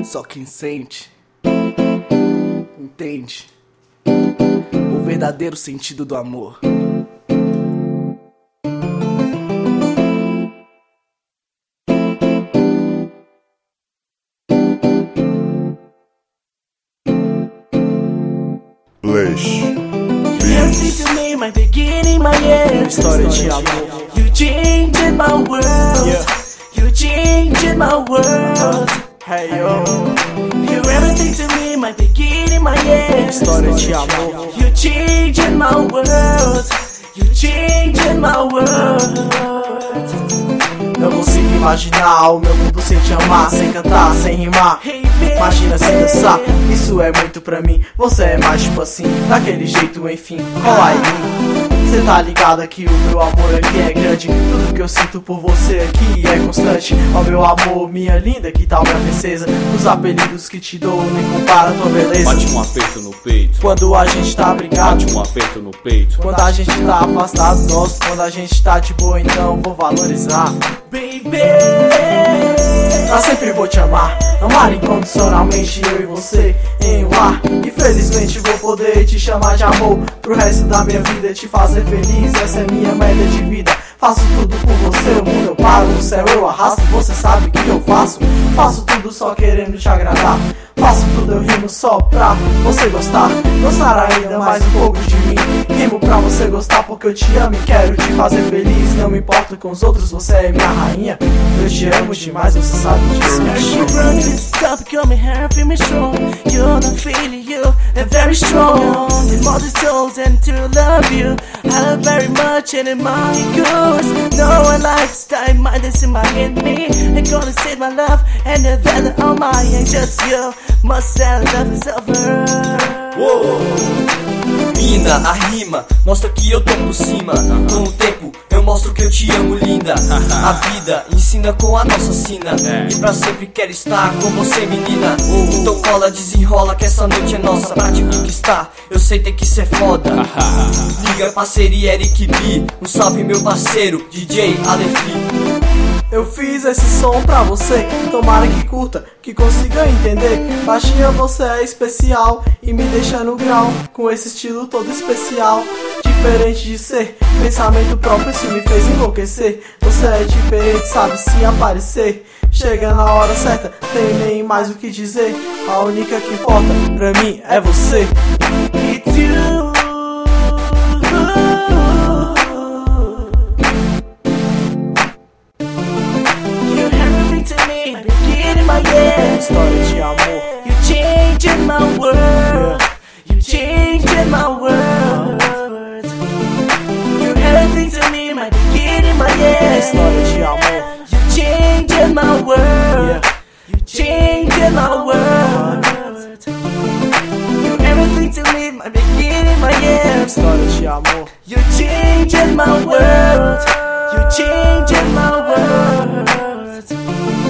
Só quem sente entende o verdadeiro sentido do amor. To me, my beginning, my end. História de amor. You changed my world. Yeah. You changed my world. Hey yo. You're everything to me, my beginning, my end. História de amor. You changed my world. You changed my world. Não consigo imaginar o meu mundo sem te amar, sem cantar, sem rimar. Imagina sem dançar, isso é muito pra mim. Você é mais tipo assim, daquele jeito, enfim, cola aí. Cê tá ligado que o meu amor aqui é grande. Tudo que eu sinto por você aqui é constante. Ó meu amor, minha linda, que tal minha princesa? Os apelidos que te dou nem compara a tua beleza. Bate um aperto no peito. Quando a gente tá brigado, Bate um aperto no peito. quando a gente tá afastado, nossa, quando a gente tá de boa, então vou valorizar. Baby, Eu sempre vou te amar, amar incondicionalmente eu e você em um lar. Infelizmente vou poder te chamar de amor pro resto da minha vida, te fazer feliz, essa é minha meta de vida. Faço tudo por você, o mundo eu paro, o céu eu arrasto, você sabe que eu faço. Faço tudo só querendo te agradar, faço tudo eu rimo só pra você gostar. Gostar ainda mais um pouco de mim, rimo pra você gostar porque eu te amo e quero te fazer feliz. Não me importo com os outros, você é minha rainha. Eu te amo demais, você sabe disso. you run this stuff, got me hair, feel me strong. You're not feeling you, and very strong. The mother's told and to love you. I love very much and in my goes. No one likes time, mind is in my enemy. I'm gonna save my love and the value on my and just you. Must have love is over. Mina, a rima mostra que eu tô por cima. Com o tempo eu mostro que eu te amo, linda. A vida ensina com a nossa sina. E pra sempre quero estar com você, menina. Então cola, desenrola que essa noite é nossa. Pra te conquistar, eu sei tem que ser foda. Liga, parceria Eric B. Um salve meu parceiro, DJ Alefi. Eu fiz esse som pra você, tomara que curta, que consiga entender. Baixinha, você é especial e me deixa no grau, com esse estilo todo especial. Diferente de ser, pensamento próprio, isso me fez enlouquecer. Você é diferente, sabe se aparecer. Chega na hora certa, tem nem mais o que dizer. A única que importa pra mim é você. It's you. História de amor. You changed my world. You changed my world. You're everything to me, my beginning, my end. História de amor. You changed my world. You changed my world. You're everything to me, my beginning, my end. História de amor. You changed my world. You changed my world.